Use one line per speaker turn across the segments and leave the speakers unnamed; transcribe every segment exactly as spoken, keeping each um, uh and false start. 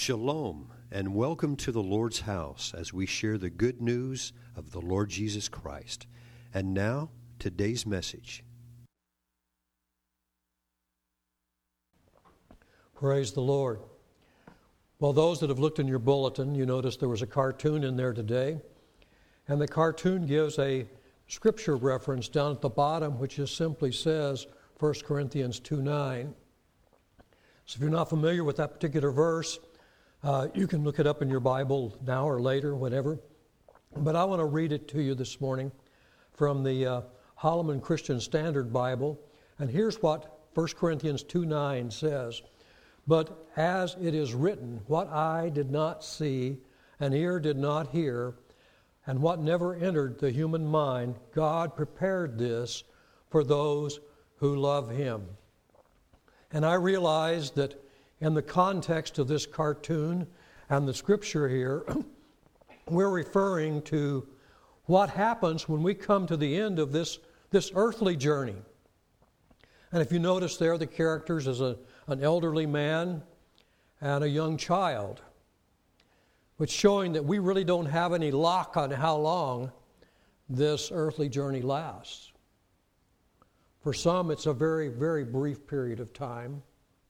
Shalom, and welcome to the Lord's house as we share the good news of the Lord Jesus Christ. And now, today's message.
Praise the Lord. Well, those that have looked in your bulletin, you notice there was a cartoon in there today. And the cartoon gives a scripture reference down at the bottom, which just simply says First Corinthians two nine. So if you're not familiar with that particular verse, uh, you can look it up in your Bible now or later, whatever. But I want to read it to you this morning from the uh, Holloman Christian Standard Bible. And here's what First Corinthians two nine says. But as it is written, what eye did not see, and ear did not hear, and what never entered the human mind, God prepared this for those who love Him. And I realized that in the context of this cartoon and the scripture here, we're referring to what happens when we come to the end of this, this earthly journey. And if you notice there, the characters is a, an elderly man and a young child, which showing that we really don't have any lock on how long this earthly journey lasts. For some, it's a very, very brief period of time.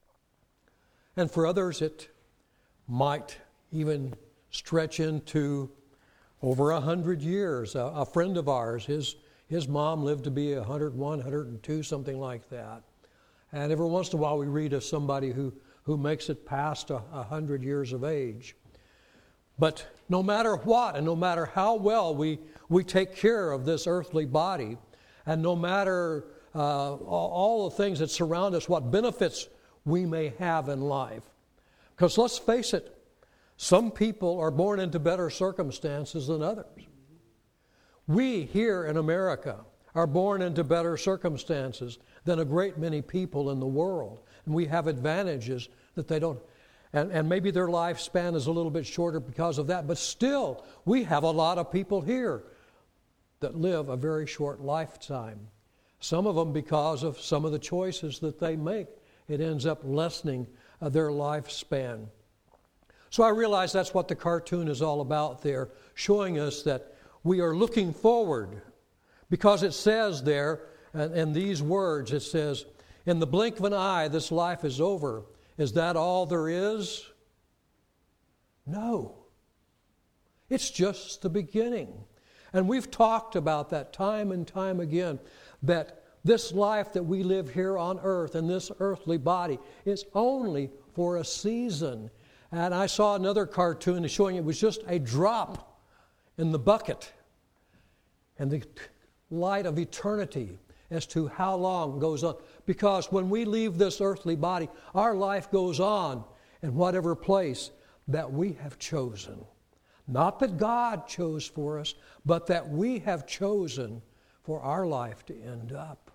And for others, it might even stretch into over a hundred years. A, a friend of ours, his, his mom lived to be one hundred one, one hundred two, something like that. And every once in a while, we read of somebody who, who makes it past a, a hundred years of age. But no matter what, and no matter how well we, we take care of this earthly body, and no matter uh, all the things that surround us, what benefits we may have in life. Because let's face it, some people are born into better circumstances than others. We here in America are born into better circumstances than a great many people in the world. And we have advantages that they don't. And, and maybe their lifespan is a little bit shorter because of that. But still, we have a lot of people here that live a very short lifetime. Some of them because of some of the choices that they make. It ends up lessening uh, their lifespan. So I realize that's what the cartoon is all about there, showing us that we are looking forward. Because it says there, and in these words, it says, in the blink of an eye, this life is over. Is that all there is? No. It's just the beginning. And we've talked about that time and time again, that this life that we live here on earth in this earthly body is only for a season. And I saw another cartoon showing it was just a drop in the bucket and the light of eternity as to how long goes on. Because when we leave this earthly body, our life goes on in whatever place that we have chosen. Not that God chose for us, but that we have chosen for our life to end up.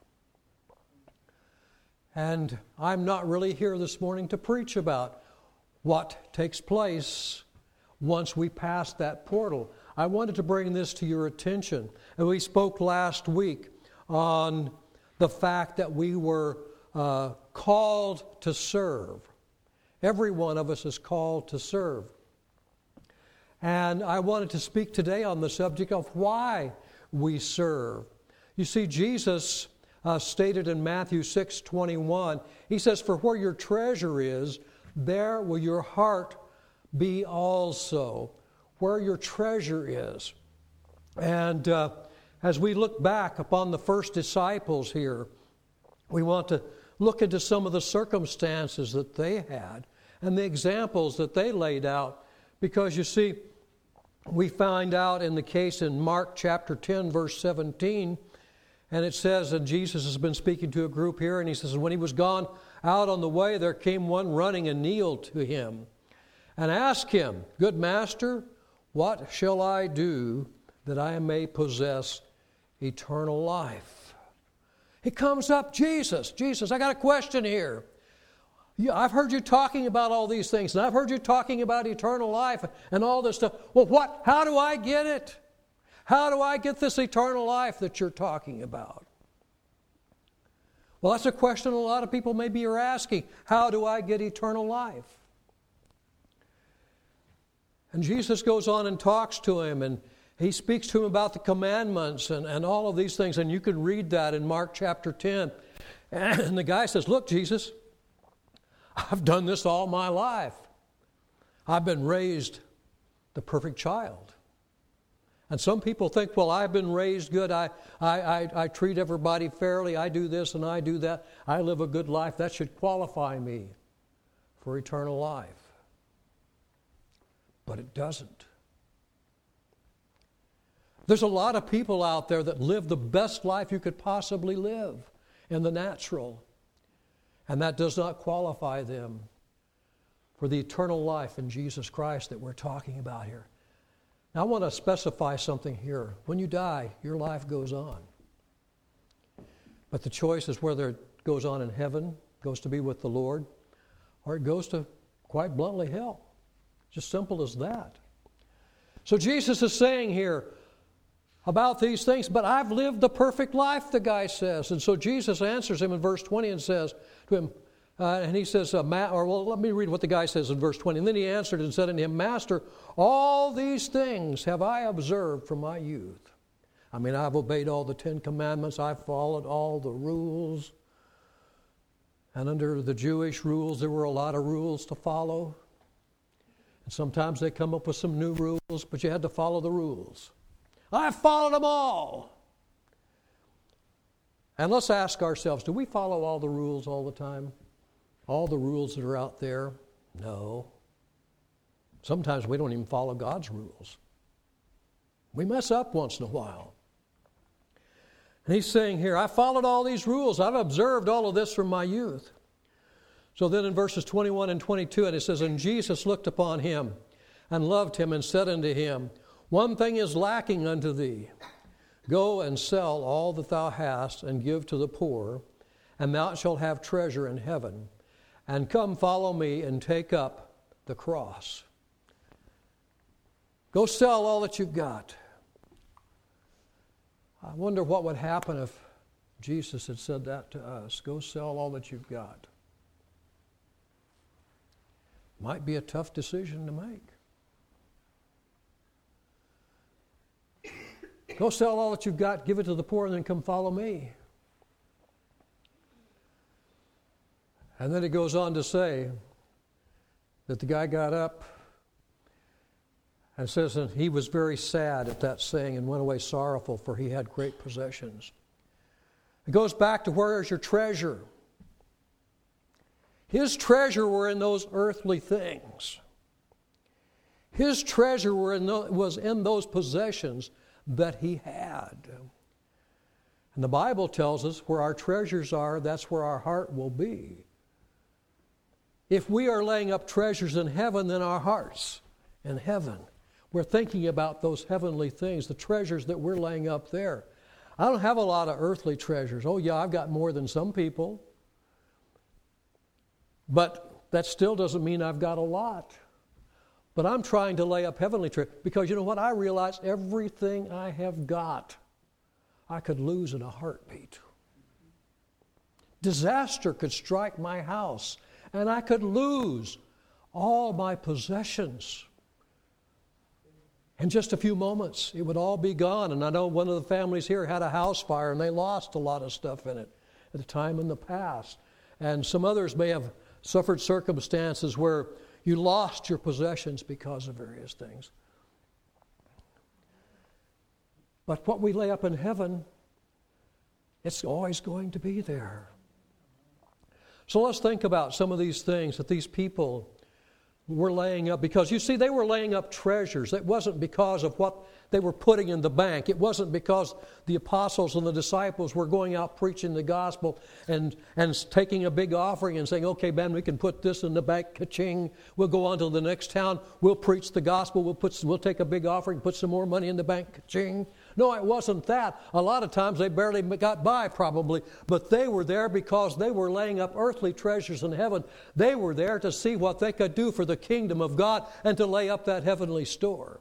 And I'm not really here this morning to preach about what takes place once we pass that portal. I wanted to bring this to your attention. And we spoke last week on the fact that we were uh, called to serve. Every one of us is called to serve. And I wanted to speak today on the subject of why we serve. You see, Jesus uh, stated in Matthew six twenty-one, He says, "For where your treasure is, there will your heart be also." Where your treasure is. And uh, as we look back upon the first disciples here, we want to look into some of the circumstances that they had and the examples that they laid out. Because you see, we find out in the case in Mark chapter ten, verse seventeen, and it says, and Jesus has been speaking to a group here, and He says, when He was gone out on the way, there came one running and kneeled to Him and asked Him, "Good Master, what shall I do that I may possess eternal life?" He comes up, Jesus, Jesus, I got a question here. I've heard you talking about all these things, and I've heard you talking about eternal life and all this stuff. Well, what? How do I get it? How do I get this eternal life that you're talking about? Well, that's a question a lot of people maybe are asking. How do I get eternal life? And Jesus goes on and talks to him, and he speaks to him about the commandments and, and all of these things. And you can read that in Mark chapter ten. And the guy says, look, Jesus, I've done this all my life. I've been raised the perfect child. And some people think, well, I've been raised good. I, I, I, I treat everybody fairly. I do this and I do that. I live a good life. That should qualify me for eternal life. But it doesn't. There's a lot of people out there that live the best life you could possibly live in the natural. And that does not qualify them for the eternal life in Jesus Christ that we're talking about here. Now, I want to specify something here. When you die, your life goes on. But the choice is whether it goes on in heaven, goes to be with the Lord, or it goes to, quite bluntly, hell. Just simple as that. So Jesus is saying here about these things, but I've lived the perfect life, the guy says. And so Jesus answers him in verse twenty and says to him, Uh, and he says, uh, Ma- or well, let me read what the guy says in verse twenty. And then he answered and said unto him, Master, all these things have I observed from my youth. I mean, I've obeyed all the Ten Commandments. I've followed all the rules. And under the Jewish rules, there were a lot of rules to follow. And sometimes they come up with some new rules, but you had to follow the rules. I've followed them all. And let's ask ourselves, do we follow all the rules all the time? All the rules that are out there? No. Sometimes we don't even follow God's rules. We mess up once in a while. And he's saying here, I followed all these rules. I've observed all of this from my youth. So then in verses twenty-one and twenty-two, and it says, And Jesus looked upon him and loved him and said unto him, One thing is lacking unto thee. Go and sell all that thou hast and give to the poor, and thou shalt have treasure in heaven. And come follow me and take up the cross. Go sell all that you've got. I wonder what would happen if Jesus had said that to us. Go sell all that you've got. Might be a tough decision to make. Go sell all that you've got, give it to the poor, and then come follow me. And then it goes on to say that the guy got up and says that he was very sad at that saying and went away sorrowful, for he had great possessions. It goes back to, where is your treasure? His treasure were in those earthly things. His treasure were in those, was in those possessions that he had. And the Bible tells us where our treasures are, that's where our heart will be. If we are laying up treasures in heaven, then our hearts in heaven. We're thinking about those heavenly things, the treasures that we're laying up there. I don't have a lot of earthly treasures. Oh yeah, I've got more than some people. But that still doesn't mean I've got a lot. But I'm trying to lay up heavenly treasure, because you know what? I realize everything I have got, I could lose in a heartbeat. Disaster could strike my house, and I could lose all my possessions. In just a few moments, it would all be gone. And I know one of the families here had a house fire, and they lost a lot of stuff in it at a time in the past. And some others may have suffered circumstances where you lost your possessions because of various things. But what we lay up in heaven, it's always going to be there. So let's think about some of these things that these people were laying up, because you see, they were laying up treasures. It wasn't because of what they were putting in the bank. It wasn't because the apostles and the disciples were going out preaching the gospel and, and taking a big offering and saying, okay, man, we can put this in the bank, ka-ching. We'll go on to the next town. We'll preach the gospel. We'll put, we'll take a big offering, put some more money in the bank, ka-ching. No, it wasn't that. A lot of times they barely got by probably, but they were there because they were laying up earthly treasures in heaven. They were there to see what they could do for the kingdom of God and to lay up that heavenly store.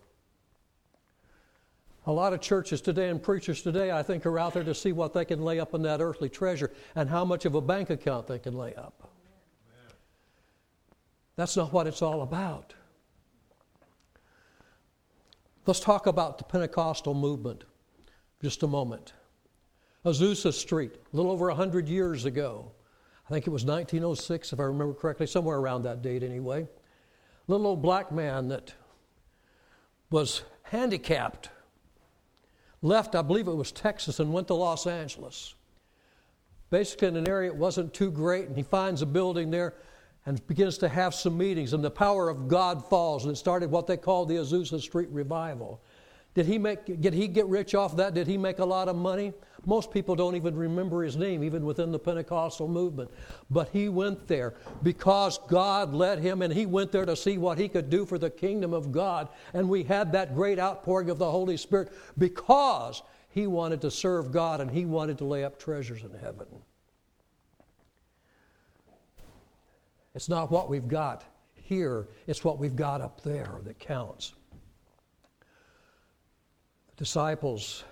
A lot of churches today and preachers today, I think, are out there to see what they can lay up in that earthly treasure and how much of a bank account they can lay up. That's not what it's all about. Let's talk about the Pentecostal movement just a moment. Azusa Street, a little over one hundred years ago. I think it was nineteen oh six, if I remember correctly, somewhere around that date anyway. Little old black man that was handicapped, left, I believe it was Texas, and went to Los Angeles. Basically in an area it wasn't too great, and he finds a building there and begins to have some meetings, and the power of God falls, and it started what they called the Azusa Street Revival. Did he make? Did he get rich off that? Did he make a lot of money? Most people don't even remember his name, even within the Pentecostal movement. But he went there because God led him, and he went there to see what he could do for the kingdom of God. And we had that great outpouring of the Holy Spirit because he wanted to serve God and he wanted to lay up treasures in heaven. It's not what we've got here, it's what we've got up there that counts. The disciples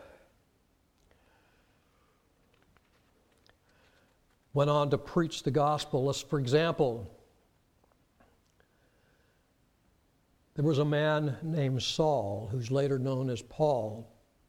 went on to preach the gospel. Let's, for example, there was a man named Saul, who's later known as Paul.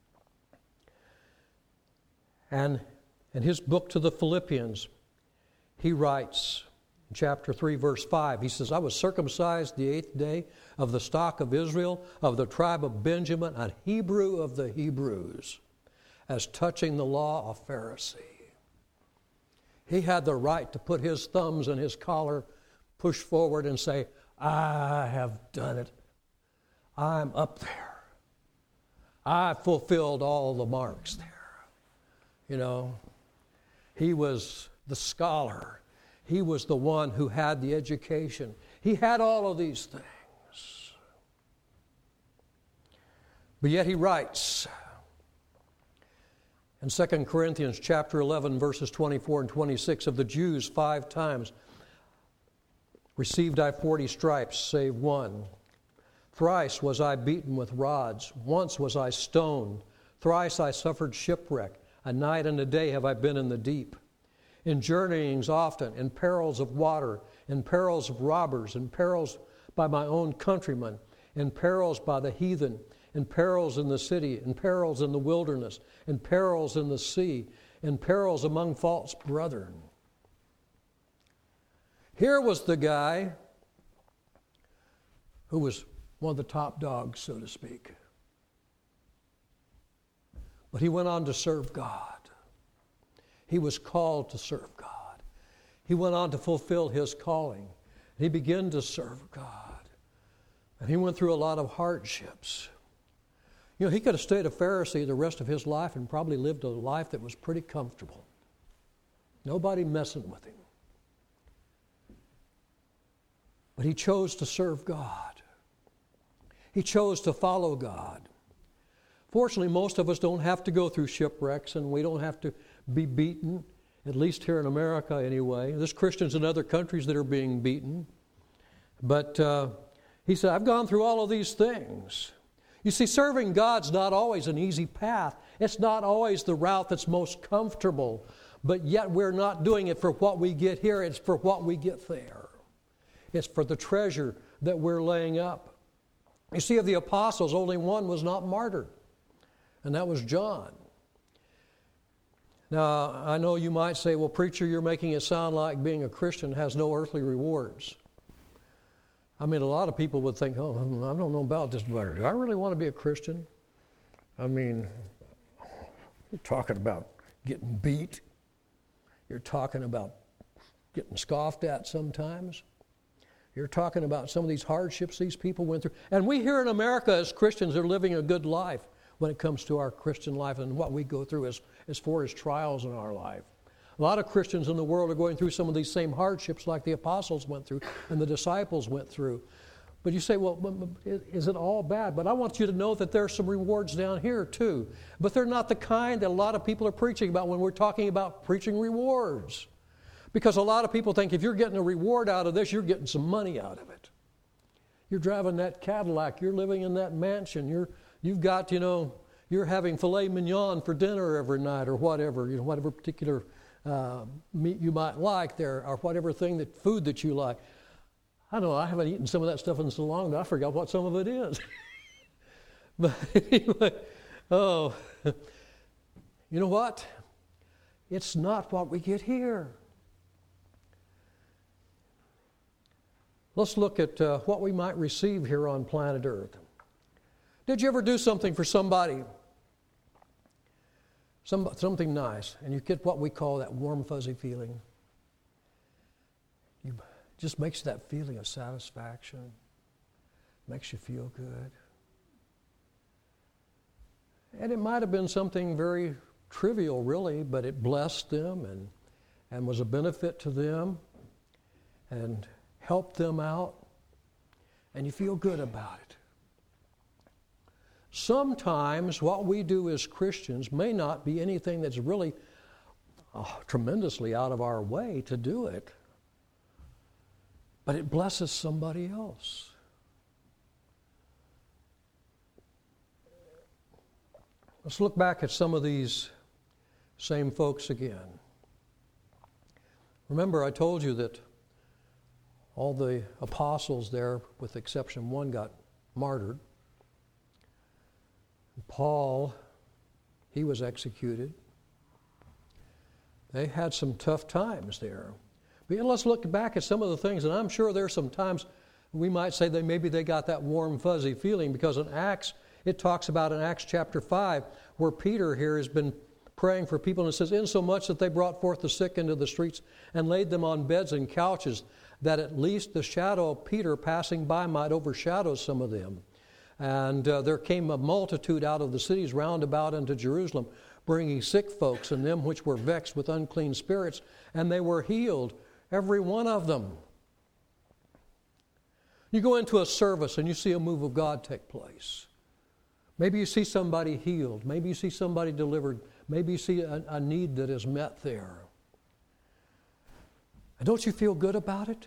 And in his book to the Philippians, he writes, chapter three, verse five, he says, I was circumcised the eighth day of the stock of Israel, of the tribe of Benjamin, a Hebrew of the Hebrews, as touching the law, a Pharisee. He had the right to put his thumbs in his collar, push forward and say, I have done it. I'm up there. I fulfilled all the marks there. You know, he was the scholar. He was the one who had the education. He had all of these things. But yet he writes in Second Corinthians chapter eleven, verses twenty-four and twenty-six, of the Jews five times received I forty stripes, save one. Thrice was I beaten with rods. Once was I stoned. Thrice I suffered shipwreck. A night and a day have I been in the deep. In journeyings often, in perils of water, in perils of robbers, in perils by my own countrymen, in perils by the heathen, in perils in the city, in perils in the wilderness, in perils in the sea, in perils among false brethren. Here was the guy who was one of the top dogs, so to speak. But he went on to serve God. He was called to serve God. He went on to fulfill his calling. He began to serve God. And he went through a lot of hardships. You know, he could have stayed a Pharisee the rest of his life and probably lived a life that was pretty comfortable. Nobody messing with him. But he chose to serve God. He chose to follow God. Fortunately, most of us don't have to go through shipwrecks, and we don't have to be beaten, at least here in America anyway. There's Christians in other countries that are being beaten. But uh, he said, I've gone through all of these things. You see, serving God's not always an easy path. It's not always the route that's most comfortable. But yet we're not doing it for what we get here. It's for what we get there. It's for the treasure that we're laying up. You see, of the apostles, only one was not martyred. And that was John. Now, I know you might say, well, preacher, you're making it sound like being a Christian has no earthly rewards. I mean, a lot of people would think, oh, I don't know about this, but do I really want to be a Christian? I mean, you're talking about getting beat. You're talking about getting scoffed at sometimes. You're talking about some of these hardships these people went through. And we here in America as Christians are living a good life when it comes to our Christian life and what we go through as, as far as trials in our life. A lot of Christians in the world are going through some of these same hardships like the apostles went through and the disciples went through. But you say, well, is it all bad? But I want you to know that there are some rewards down here too. But they're not the kind that a lot of people are preaching about when we're talking about preaching rewards. Because a lot of people think if you're getting a reward out of this, you're getting some money out of it. You're driving that Cadillac. You're living in that mansion. You're, you've got, you know, you're having filet mignon for dinner every night or whatever, you know, whatever particular uh, meat you might like there or whatever thing, that food that you like. I don't know, I haven't eaten some of that stuff in so long that I forgot what some of it is. But anyway, oh, you know what? It's not what we get here. Let's look at uh, what we might receive here on planet Earth. Did you ever do something for somebody? Some, something nice, and you get what we call that warm, fuzzy feeling. You, it just makes that feeling of satisfaction. Makes you feel good. And it might have been something very trivial, really, but it blessed them and, and was a benefit to them and helped them out, and you feel good about it. Sometimes what we do as Christians may not be anything that's really oh, tremendously out of our way to do it, but it blesses somebody else. Let's look back at some of these same folks again. Remember, I told you that all the apostles there, with exception one, got martyred. Paul, he was executed. They had some tough times there. But let's look back at some of the things, and I'm sure there's some times we might say that maybe they got that warm, fuzzy feeling, because in Acts, it talks about in Acts chapter five, where Peter here has been praying for people, and it says, insomuch that they brought forth the sick into the streets and laid them on beds and couches, that at least the shadow of Peter passing by might overshadow some of them. And uh, there came a multitude out of the cities round about unto Jerusalem, bringing sick folks and them which were vexed with unclean spirits, and they were healed, every one of them. You go into a service and you see a move of God take place. Maybe you see somebody healed. Maybe you see somebody delivered. Maybe you see a, a need that is met there. And don't you feel good about it?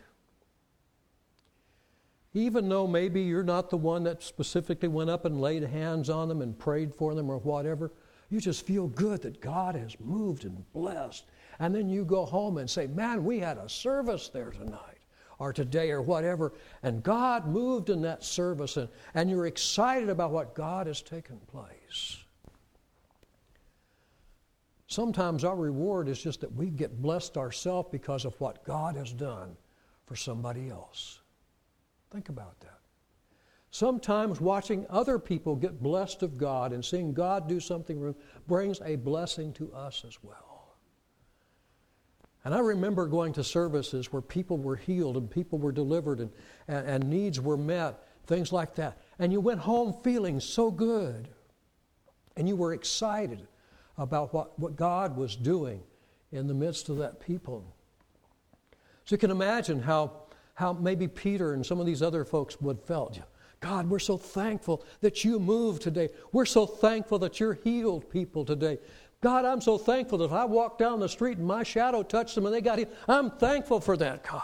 Even though maybe you're not the one that specifically went up and laid hands on them and prayed for them or whatever, you just feel good that God has moved and blessed. And then you go home and say, man, we had a service there tonight or today or whatever, and God moved in that service, and, and you're excited about what God has taken place. Sometimes our reward is just that we get blessed ourselves because of what God has done for somebody else. Think about that. Sometimes watching other people get blessed of God and seeing God do something brings a blessing to us as well. And I remember going to services where people were healed and people were delivered and, and, and needs were met, things like that. And you went home feeling so good. And you were excited about what, what God was doing in the midst of that people. So you can imagine how, how maybe Peter and some of these other folks would have felt. God, we're so thankful that you moved today. We're so thankful that you're healed people today. God, I'm so thankful that if I walked down the street and my shadow touched them and they got healed, I'm thankful for that, God.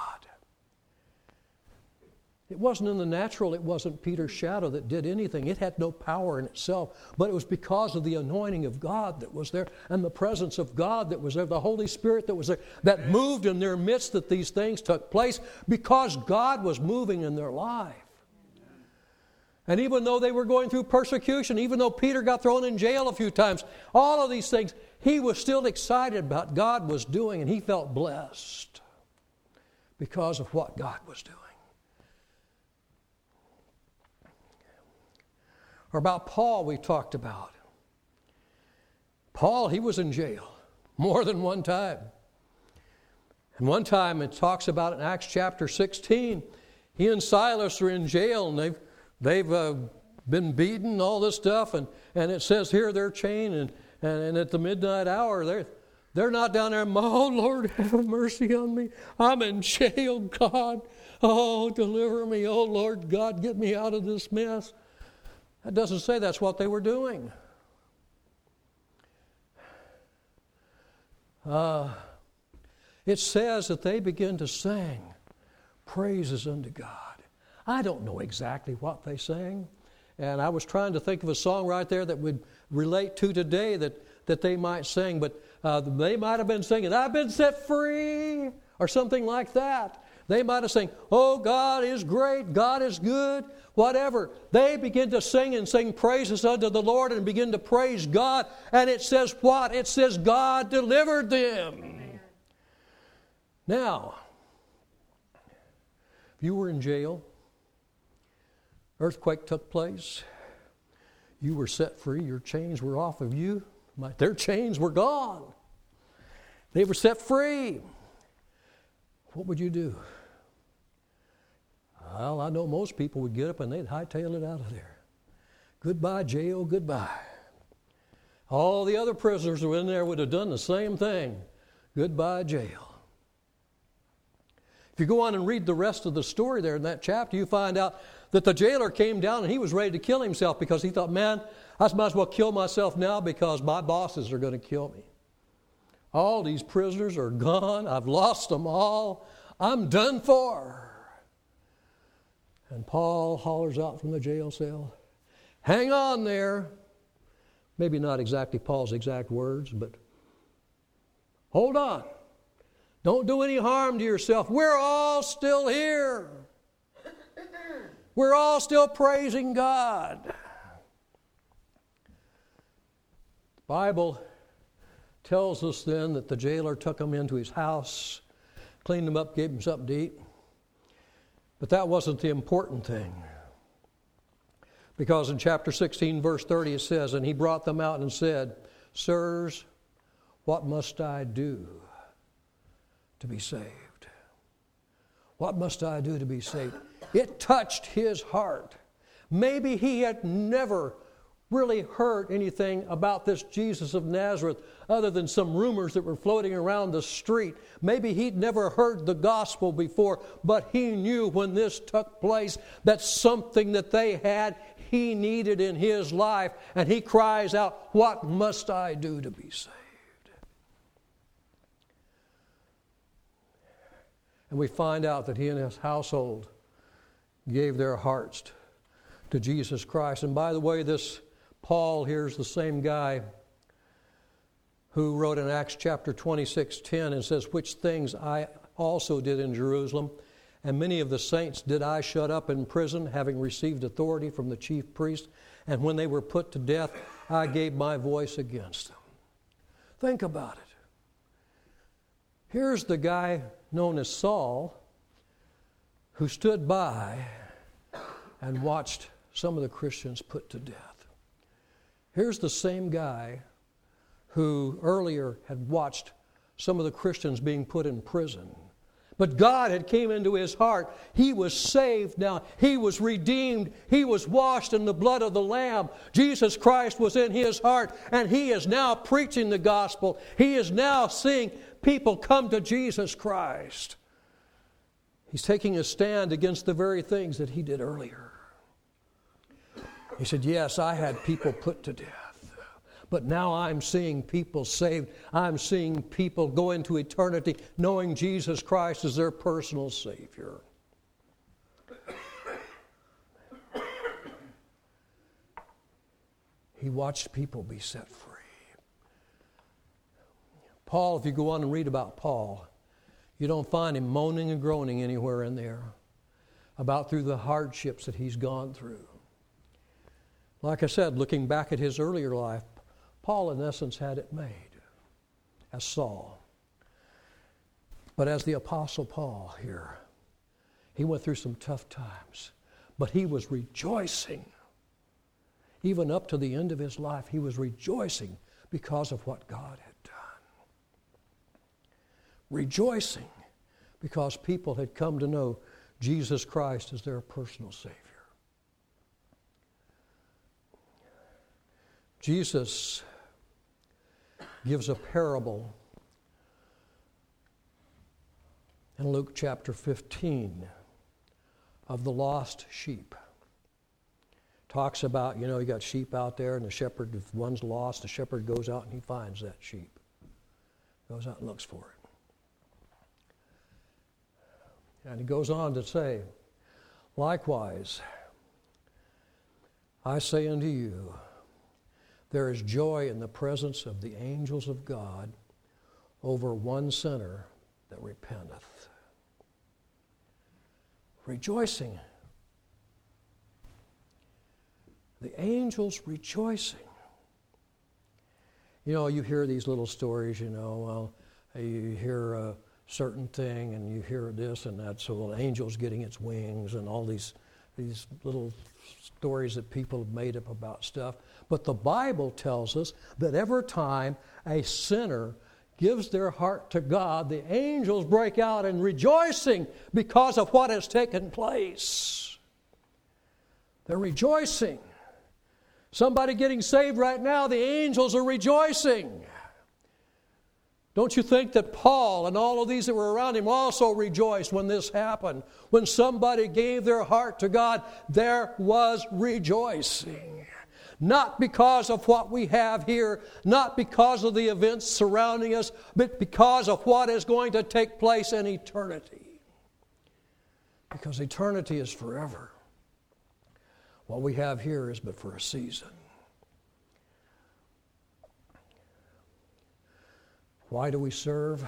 It wasn't in the natural, it wasn't Peter's shadow that did anything. It had no power in itself, but it was because of the anointing of God that was there and the presence of God that was there, the Holy Spirit that was there, that moved in their midst that these things took place because God was moving in their life. And even though they were going through persecution, even though Peter got thrown in jail a few times, all of these things, he was still excited about what God was doing, and he felt blessed because of what God was doing. Or about Paul we talked about. Paul, he was in jail more than one time. And one time it talks about in Acts chapter sixteen, he and Silas are in jail and they've They've uh, been beaten, all this stuff, and, and it says here they're chained, and, and, and at the midnight hour, they're, they're not down there, oh, Lord, have mercy on me. I'm in jail, God. Oh, deliver me. Oh, Lord God, get me out of this mess. That doesn't say that's what they were doing. Uh, it says that they begin to sing praises unto God. I don't know exactly what they sang, and I was trying to think of a song right there that would relate to today that, that they might sing, but uh, they might have been singing, I've been set free, or something like that. They might have sang, oh, God is great, God is good, whatever. They begin to sing and sing praises unto the Lord and begin to praise God. And it says what? It says God delivered them. Amen. Now, if you were in jail, earthquake took place, you were set free, your chains were off of you, their chains were gone. They were set free. What would you do? Well, I know most people would get up and they'd hightail it out of there. Goodbye, jail, goodbye. All the other prisoners who were in there would have done the same thing. Goodbye, jail. If you go on and read the rest of the story there in that chapter, you find out that the jailer came down and he was ready to kill himself because he thought, man, I might as well kill myself now because my bosses are going to kill me. All these prisoners are gone. I've lost them all. I'm done for. And Paul hollers out from the jail cell, hang on there. Maybe not exactly Paul's exact words, but hold on. Don't do any harm to yourself. We're all still here. We're all still praising God. The Bible tells us then that the jailer took him into his house, cleaned him up, gave him something to eat. But that wasn't the important thing. Because in chapter sixteen, verse thirty, it says, and he brought them out and said, sirs, what must I do to be saved? What must I do to be saved? It touched his heart. Maybe he had never really heard anything about this Jesus of Nazareth other than some rumors that were floating around the street. Maybe he'd never heard the gospel before, but he knew when this took place that something that they had, he needed in his life. And he cries out, what must I do to be saved? And we find out that he and his household gave their hearts to Jesus Christ. And by the way, this Paul here's the same guy who wrote in Acts chapter twenty-six ten and says, which things I also did in Jerusalem, and many of the saints did I shut up in prison, having received authority from the chief priest, and when they were put to death, I gave my voice against them. Think about it. Here's the guy known as Saul who stood by and watched some of the Christians put to death. Here's the same guy who earlier had watched some of the Christians being put in prison. But God had came into his heart. He was saved now. He was redeemed. He was washed in the blood of the Lamb. Jesus Christ was in his heart, and he is now preaching the gospel. He is now seeing people come to Jesus Christ. He's taking a stand against the very things that he did earlier. He said, yes, I had people put to death, but now I'm seeing people saved. I'm seeing people go into eternity knowing Jesus Christ is their personal Savior. He watched people be set free. Paul, if you go on and read about Paul, you don't find him moaning and groaning anywhere in there about through the hardships that he's gone through. Like I said, looking back at his earlier life, Paul in essence had it made as Saul. But as the Apostle Paul here, he went through some tough times, but he was rejoicing. Even up to the end of his life, he was rejoicing because of what God had done. Rejoicing because people had come to know Jesus Christ as their personal Savior. Jesus gives a parable in Luke chapter fifteen of the lost sheep. Talks about, you know, you got sheep out there and the shepherd, if one's lost, the shepherd goes out and he finds that sheep. Goes out and looks for it. And he goes on to say, likewise, I say unto you, there is joy in the presence of the angels of God over one sinner that repenteth. Rejoicing The angels rejoicing. You know, you hear these little stories, you know, well, you hear a certain thing and you hear this and that, so the angel's getting its wings and all these, these little stories that people have made up about stuff. But the Bible tells us that every time a sinner gives their heart to God, the angels break out in rejoicing because of what has taken place. They're rejoicing. Somebody getting saved right now, the angels are rejoicing. Don't you think that Paul and all of these that were around him also rejoiced when this happened? When somebody gave their heart to God, there was rejoicing. Not because of what we have here, not because of the events surrounding us, but because of what is going to take place in eternity. Because eternity is forever. What we have here is but for a season. Why do we serve?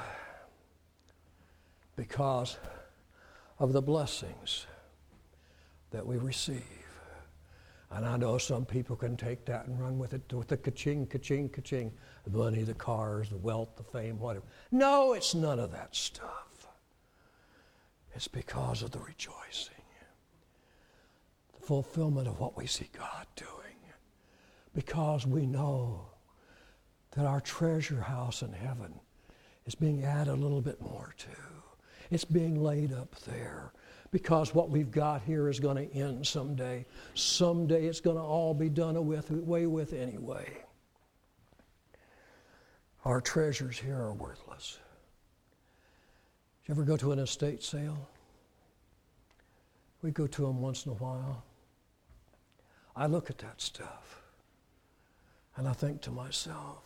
Because of the blessings that we receive. And I know some people can take that and run with it, with the ka-ching, ka-ching, ka-ching. The money, the cars, the wealth, the fame, whatever. No, it's none of that stuff. It's because of the rejoicing. The fulfillment of what we see God doing. Because we know that our treasure house in heaven is being added a little bit more to. It's being laid up there. Because what we've got here is going to end someday. Someday it's going to all be done with, away with anyway. Our treasures here are worthless. Did you ever go to an estate sale? We go to them once in a while. I look at that stuff and I think to myself,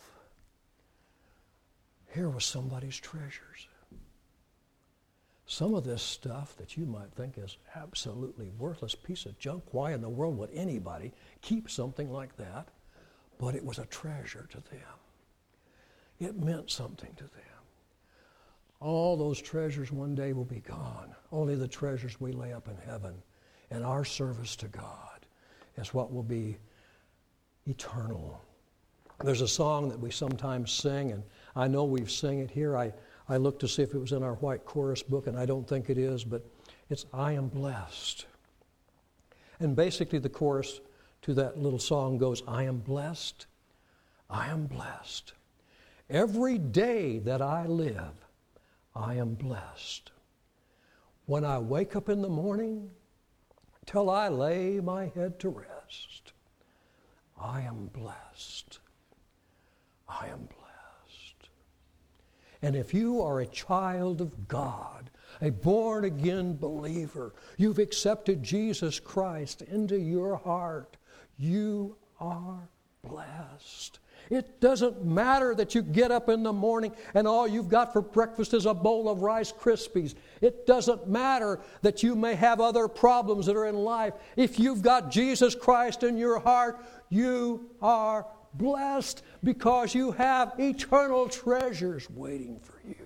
here was somebody's treasures. Some of this stuff that you might think is absolutely worthless piece of junk. Why in the world would anybody keep something like that? But it was a treasure to them. It meant something to them. All those treasures one day will be gone. Only the treasures we lay up in heaven and our service to God is what will be eternal. There's a song that we sometimes sing, and I know we've sang it here. I, I looked to see if it was in our white chorus book, and I don't think it is, but it's I Am Blessed. And basically the chorus to that little song goes, I am blessed, I am blessed. Every day that I live, I am blessed. When I wake up in the morning, till I lay my head to rest, I am blessed. I am blessed. And if you are a child of God, a born-again believer, you've accepted Jesus Christ into your heart, you are blessed. It doesn't matter that you get up in the morning and all you've got for breakfast is a bowl of Rice Krispies. It doesn't matter that you may have other problems that are in life. If you've got Jesus Christ in your heart, you are blessed because you have eternal treasures waiting for you.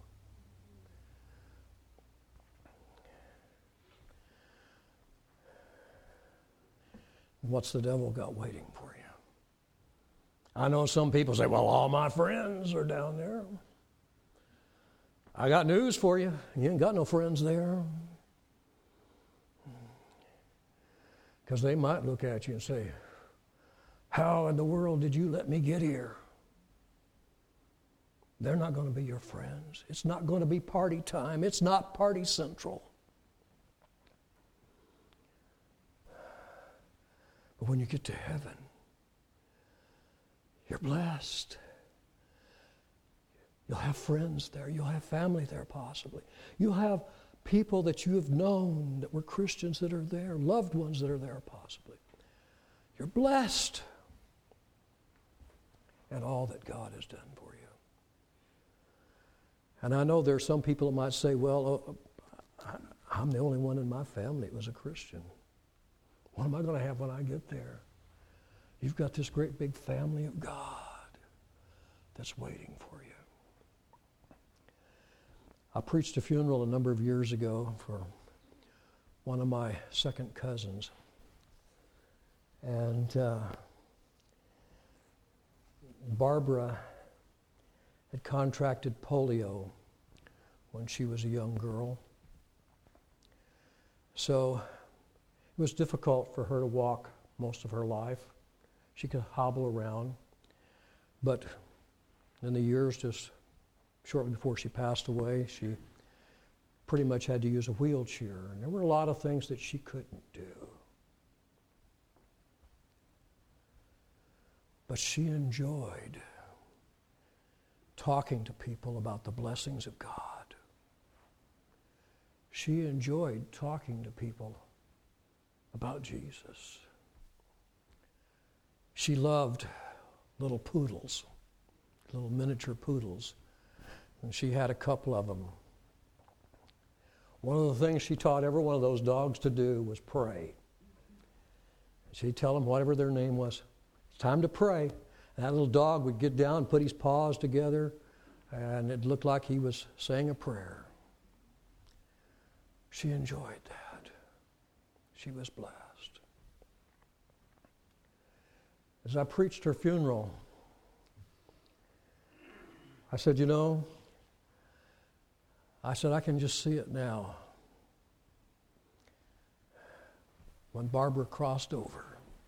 What's the devil got waiting for you? I know some people say, well, all my friends are down there. I got news for you. You ain't got no friends there. Because they might look at you and say, how in the world did you let me get here? They're not going to be your friends. It's not going to be party time. It's not party central. But when you get to heaven, you're blessed. You'll have friends there. You'll have family there possibly. You'll have people that you have known that were Christians that are there, loved ones that are there possibly. You're blessed at all that God has done for you. And I know there are some people that might say, well, oh, I'm the only one in my family that was a Christian. What am I going to have when I get there? You've got this great big family of God that's waiting for you. I preached a funeral a number of years ago for one of my second cousins. And uh, Barbara had contracted polio when she was a young girl. So it was difficult for her to walk most of her life. She could hobble around. But in the years just shortly before she passed away, she pretty much had to use a wheelchair. And there were a lot of things that she couldn't do. But she enjoyed talking to people about the blessings of God. She enjoyed talking to people about Jesus. She loved little poodles, little miniature poodles, and she had a couple of them. One of the things she taught every one of those dogs to do was pray. She'd tell them whatever their name was, it's time to pray. And that little dog would get down, put his paws together, and it looked like he was saying a prayer. She enjoyed that. She was blessed. As I preached her funeral, I said, you know, I said, I can just see it now. When Barbara crossed over,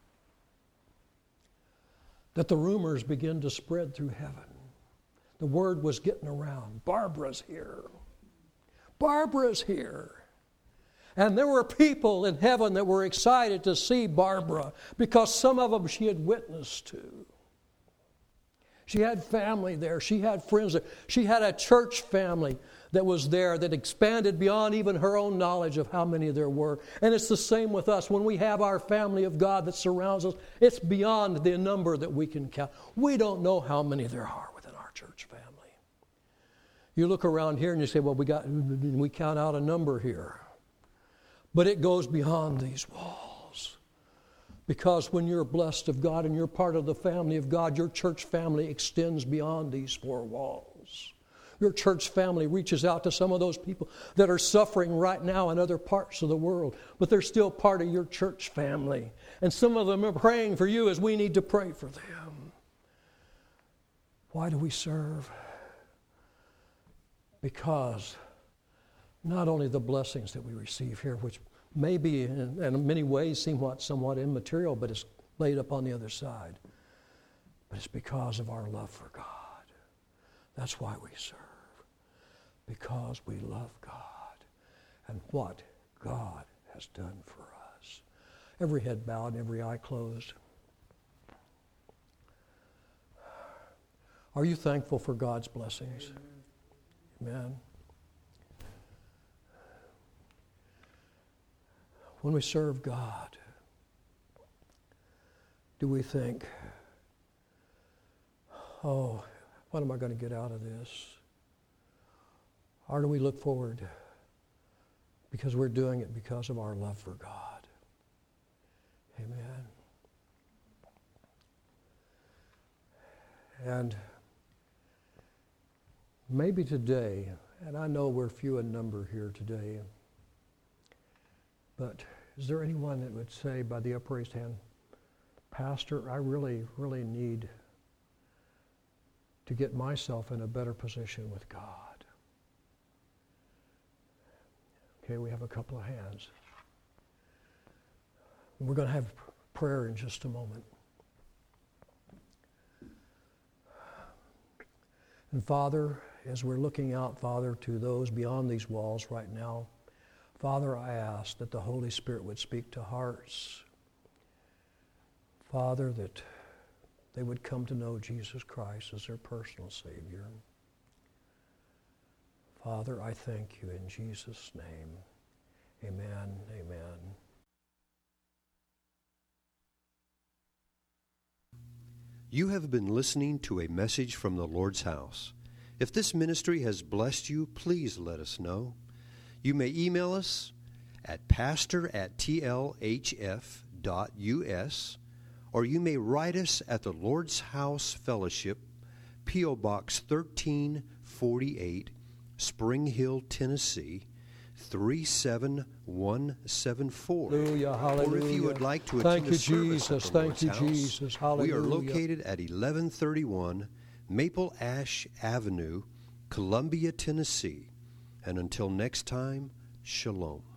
that the rumors began to spread through heaven. The word was getting around. Barbara's here. Barbara's here. And there were people in heaven that were excited to see Barbara because some of them she had witnessed to. She had family there. She had friends there. She had a church family that was there that expanded beyond even her own knowledge of how many there were. And it's the same with us. When we have our family of God that surrounds us, it's beyond the number that we can count. We don't know how many there are within our church family. You look around here and you say, well, we got we count out a number here. But it goes beyond these walls. Because when you're blessed of God and you're part of the family of God, your church family extends beyond these four walls. Your church family reaches out to some of those people that are suffering right now in other parts of the world, but they're still part of your church family. And some of them are praying for you as we need to pray for them. Why do we serve? Because not only the blessings that we receive here, which may be in, in many ways seem what, somewhat immaterial, but it's laid up on the other side. But it's because of our love for God. That's why we serve. Because we love God and what God has done for us. Every head bowed and every eye closed. Are you thankful for God's blessings? Amen. Amen. When we serve God, do we think, oh, what am I going to get out of this? Or do we look forward because we're doing it because of our love for God? Amen. And maybe today, and I know we're few in number here today, but is there anyone that would say by the upraised hand, Pastor, I really, really need to get myself in a better position with God? Okay, we have a couple of hands. We're going to have prayer in just a moment. And Father, as we're looking out, Father, to those beyond these walls right now, Father, I ask that the Holy Spirit would speak to hearts. Father, that they would come to know Jesus Christ as their personal Savior. Father, I thank you in Jesus' name. Amen, amen.
You have been listening to a message from the Lord's house. If this ministry has blessed you, please let us know. You may email us at pastor at t l h f dot u s, or you may write us at the Lord's House Fellowship, P O Box thirteen forty-eight, Spring Hill, Tennessee, three seven one seven four.
Hallelujah, hallelujah.
Or if you would like to
Thank
attend
you,
a service
Jesus.
at the
Thank
Lord's
you,
house,
Jesus. Hallelujah.
we are located at eleven thirty-one Maple Ash Avenue, Columbia, Tennessee. And until next time, shalom.